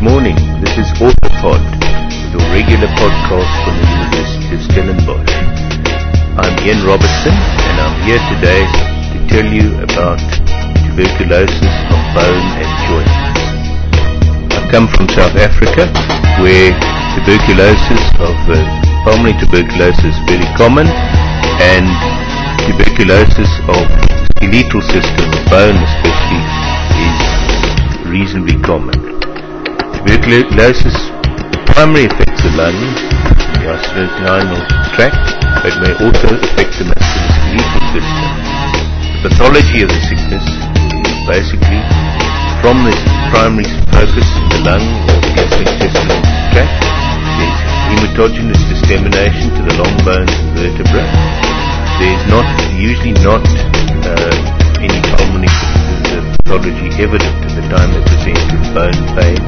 morning. This is Orthopod, your regular podcast from the University of Stellenbosch. I'm Ian Robertson, and I'm here today to tell you about tuberculosis of bone and joint. I come from South Africa, where pulmonary tuberculosis is very common, and tuberculosis of skeletal system, bone especially, is reasonably common. Tuberculosis primarily affects the lung, the gastrointestinal tract, but may also affect the musculoskeletal system. The pathology of the sickness is basically from this primary focus in the lung or the gastrointestinal tract. There's hematogenous dissemination to the long bones and vertebra. There's usually not any pulmonary pathology evident at the time they present with bone pain.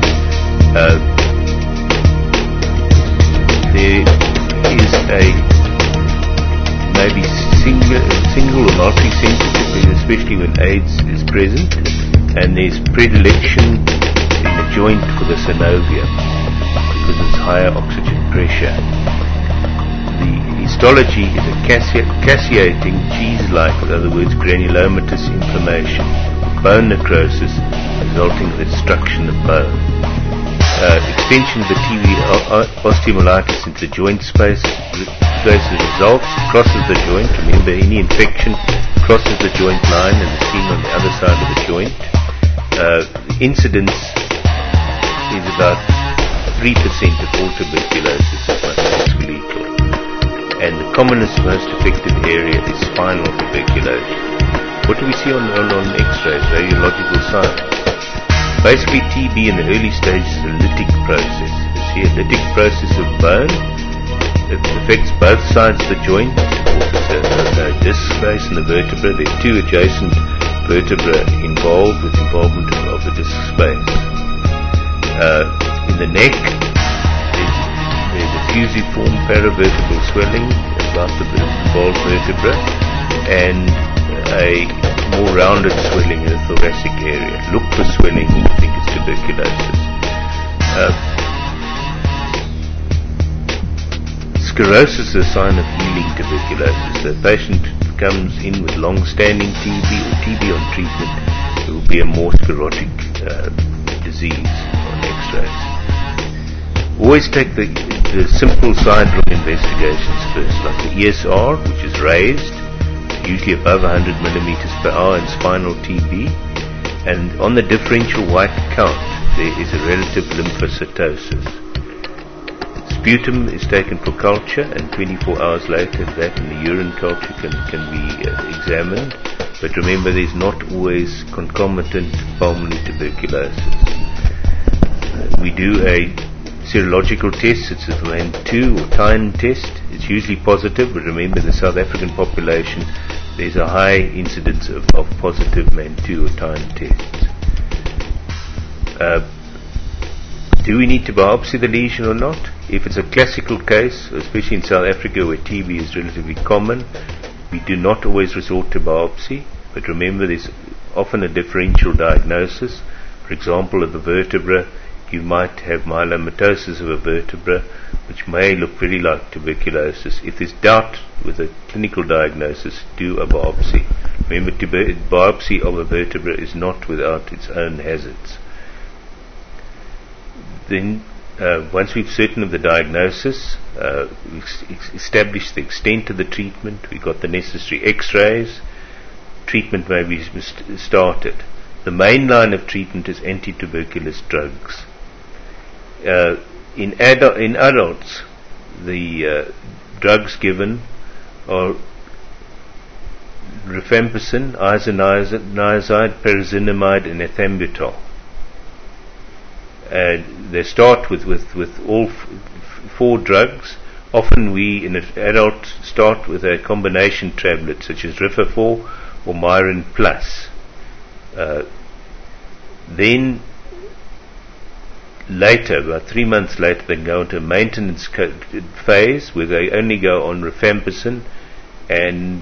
There is a maybe single or multi-sensitive, especially when AIDS is present, and there's predilection in the joint for the synovium because it's higher oxygen pressure. The histology is a caseating, cheese-like, in other words, granulomatous inflammation, bone necrosis resulting in the destruction of bone. Extension of the TV osteomyelitis into the joint space results, crosses the joint. Remember, any infection crosses the joint line and is seen on the other side of the joint. The incidence is about 3% of all tuberculosis is musculoskeletal. And the commonest, most affected area is spinal tuberculosis. What do we see on X-rays, radiological signs? Basically, TB in the early stages is a lytic process. You see a lytic process of bone. It affects both sides of the joint. There's a disc space in the vertebra. There are two adjacent vertebrae involved with involvement of the disc space. In the neck, there's a fusiform paravertebral swelling about the involved vertebra and a more rounded swelling in the thoracic area. Look for swelling, you think it's tuberculosis. Sclerosis is a sign of healing tuberculosis. The patient comes in with long-standing TB or TB on treatment. It will be a more sclerotic disease on X-rays. Always take the simple sidelong investigations first, like the ESR, which is raised, usually above 100 millimeters per hour in spinal TB, and on the differential white count there is a relative lymphocytosis. Sputum is taken for culture, and 24 hours later that in the urine culture can be examined, but remember there's not always concomitant pulmonary tuberculosis. We do a serological test, it's a MAN2 or TINE test. It's usually positive, but remember the South African population, there's a high incidence of positive MAN2 or TINE tests. Do we need to biopsy the lesion or not? If it's a classical case, especially in South Africa where TB is relatively common, we do not always resort to biopsy, but remember there's often a differential diagnosis. For example, of the vertebra, you might have myelomatosis of a vertebra, which may look very like tuberculosis. If there's doubt with a clinical diagnosis, do a biopsy. Remember, biopsy of a vertebra is not without its own hazards. Then, once we've certain of the diagnosis, we establish the extent of the treatment, we've got the necessary X-rays, treatment may be started. The main line of treatment is anti-tuberculous drugs. In adults, the drugs given are rifampicin, isoniazid, pyrazinamide, and ethambutol. They start with all four drugs. Often we, in an adult, start with a combination tablet such as Rifafor or Myrin Plus. Then later, about 3 months later, they go into a maintenance phase where they only go on rifampicin and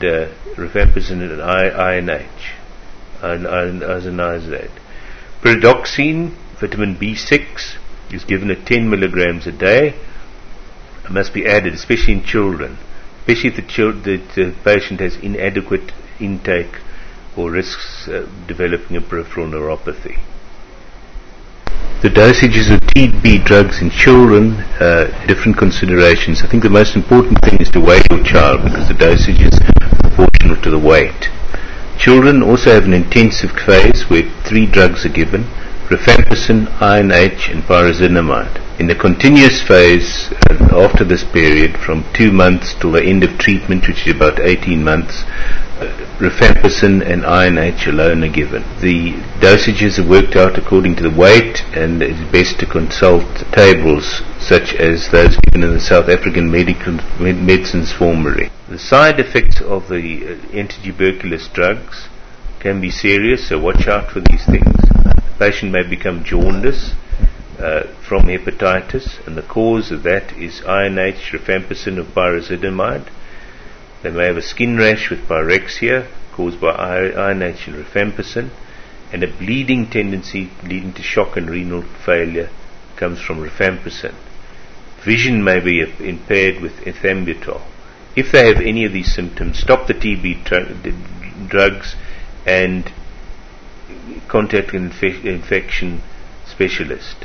INH, isoniazid. Pyridoxine, vitamin B6, is given at 10 milligrams a day. It must be added, especially in children, especially if the patient has inadequate intake or risks developing a peripheral neuropathy. The dosages of TB drugs in children, different considerations. I think the most important thing is to weigh your child, because the dosage is proportional to the weight. Children also have an intensive phase where 3 drugs are given: rifampicin, iron H, and pyrazinamide. In the continuous phase, after this period, from 2 months till the end of treatment, which is about 18 months, rifampicin and iron H alone are given. The dosages are worked out according to the weight, and it is best to consult tables such as those given in the South African Medicines Formulary. The side effects of the antituberculous drugs can be serious, so watch out for these things. The patient may become jaundice from hepatitis, and the cause of that is iron H, rifampicin, or pyrazinamide. They may have a skin rash with pyrexia caused by iron H and rifampicin, and a bleeding tendency leading to shock and renal failure comes from rifampicin. Vision may be impaired with ethambutol. If they have any of these symptoms, stop the TB drugs and contact an infection specialist.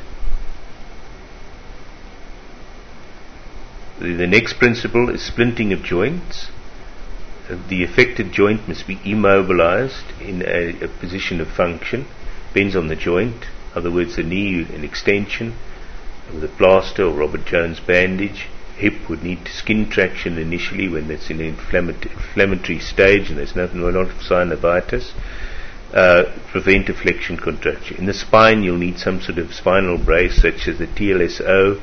The next principle is splinting of joints. The affected joint must be immobilized in a position of function. Depends on the joint. In other words, the knee, an extension with a plaster or Robert Jones bandage. Hip would need skin traction initially when it's in an inflammatory stage and there's not synovitis. Prevent a flexion contracture. In the spine, you'll need some sort of spinal brace, such as the TLSO,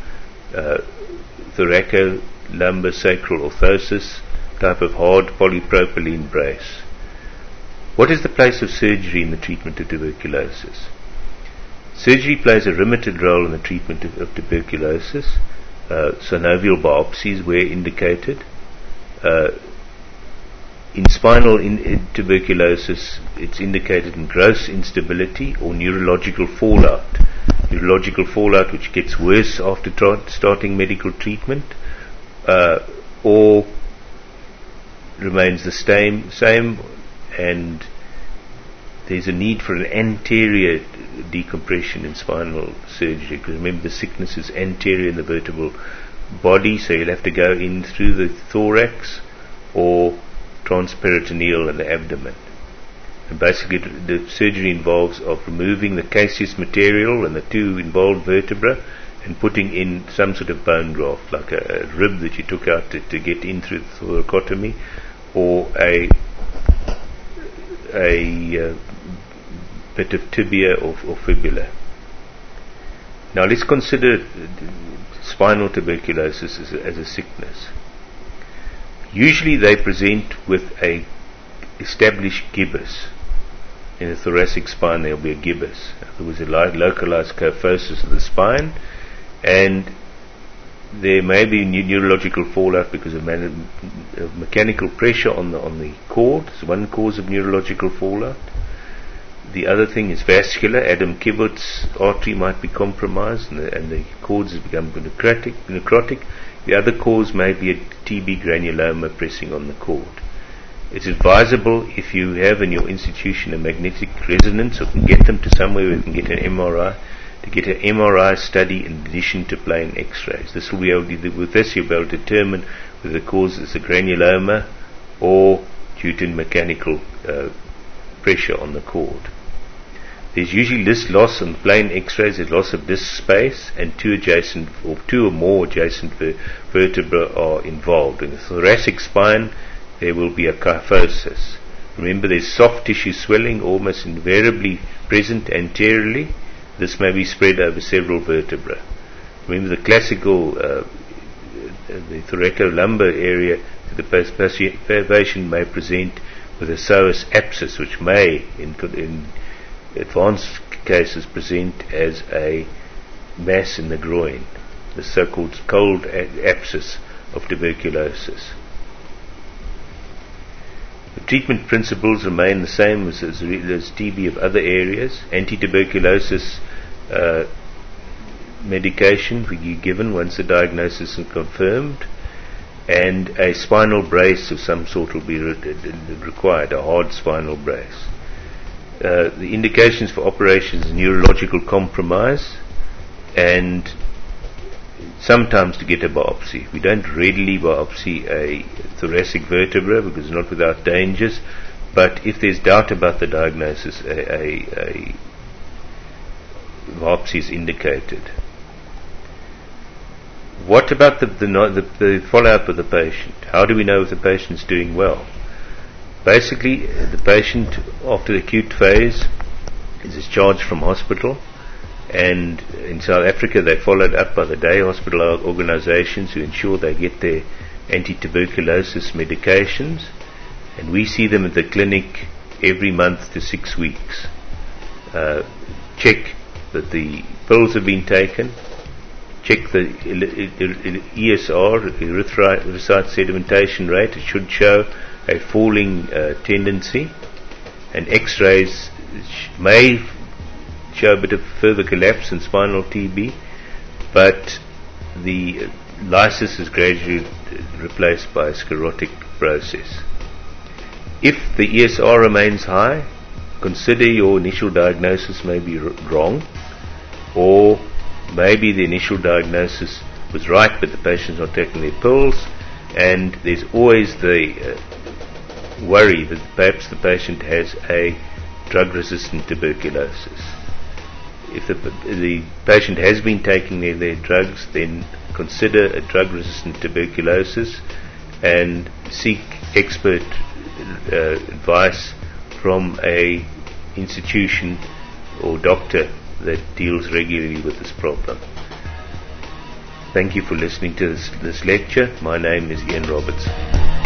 thoracolumbar-sacral orthosis, type of hard polypropylene brace. What is the place of surgery in the treatment of tuberculosis? Surgery plays a limited role in the treatment of tuberculosis. Synovial biopsies where indicated. In spinal tuberculosis, it's indicated in gross instability or neurological fallout. Neurological fallout which gets worse after starting medical treatment, or remains the same, and there's a need for an anterior decompression in spinal surgery, because remember the sickness is anterior in the vertebral body, so you'll have to go in through the thorax or transperitoneal in the abdomen. And basically the surgery involves of removing the caseous material and the 2 involved vertebrae and putting in some sort of bone graft, like a rib that you took out to get in through the thoracotomy, or a bit of tibia or fibula. Now let's consider spinal tuberculosis as a sickness. Usually they present with a established gibbous. In the thoracic spine there will be a gibbous. There was a localized kyphosis of the spine, and there may be neurological fallout because of mechanical pressure on the cord. It's one cause of neurological fallout. The other thing is vascular. Adam Kibout's artery might be compromised and the cords have become necrotic. The other cause may be a TB granuloma pressing on the cord. It's advisable, if you have in your institution a magnetic resonance, or can get them to somewhere where you can get an MRI, to get an MRI study in addition to plain X-rays. This will be able to, with this you'll be able to determine whether the cause is a granuloma or due to mechanical pressure on the cord. There's usually this loss on plain X-rays, there's loss of disc space, and 2 or more adjacent vertebrae are involved. In the thoracic spine, there will be a kyphosis. Remember, there's soft tissue swelling almost invariably present anteriorly. This may be spread over several vertebrae. Remember, the classical, the thoracolumbar area, the patient may present with a psoas abscess, which may, in advanced cases, present as a mass in the groin, the so-called cold abscess of tuberculosis. The treatment principles remain the same as TB of other areas. Anti-tuberculosis medication will be given once the diagnosis is confirmed, and a spinal brace of some sort will be required, a hard spinal brace. The indications for operations is neurological compromise, and sometimes to get a biopsy. We don't readily biopsy a thoracic vertebra because it's not without dangers, but if there's doubt about the diagnosis, a biopsy is indicated. What about the follow-up of the patient? How do we know if the patient's doing well? Basically, the patient, after the acute phase, is discharged from hospital, and in South Africa they're followed up by the day hospital organizations who ensure they get their anti-tuberculosis medications, and we see them at the clinic every month to 6 weeks. Check that the pills have been taken, check the ESR, erythrocyte sedimentation rate. It should show a falling tendency, and X-rays may show a bit of further collapse in spinal TB, but the lysis is gradually replaced by a sclerotic process. If the ESR remains high, consider your initial diagnosis may be wrong, or maybe the initial diagnosis was right but the patient's not taking their pills, and there's always the worry that perhaps the patient has a drug-resistant tuberculosis. If the patient has been taking their drugs, then consider a drug-resistant tuberculosis and seek expert advice from a institution or doctor that deals regularly with this problem. Thank you for listening to this lecture. My name is Ian Roberts.